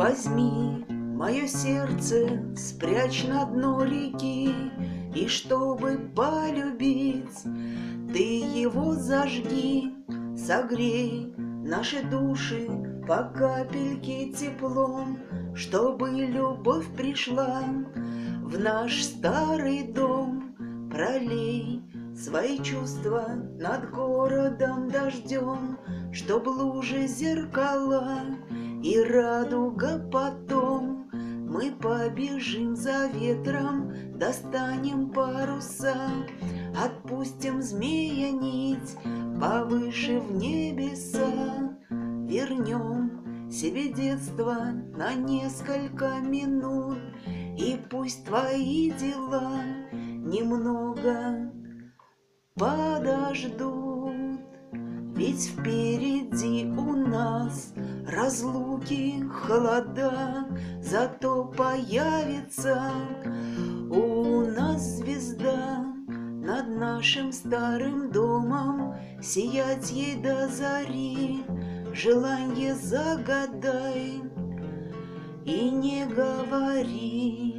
Возьми мое сердце, спрячь на дно реки, и чтобы полюбить, ты его зажги, согрей наши души по капельке теплом, чтобы любовь пришла в наш старый дом. Пролей свои чувства над городом дождем, чтоб лужи зеркала и радуга потом. Мы побежим за ветром, достанем паруса, отпустим змея нить повыше в небеса. Вернем себе детство на несколько минут, и пусть твои дела немного подождут. Ведь впереди у нас разлуки, холода, зато появится у нас звезда над нашим старым домом, сиять ей до зари. Желанье загадай и не говори.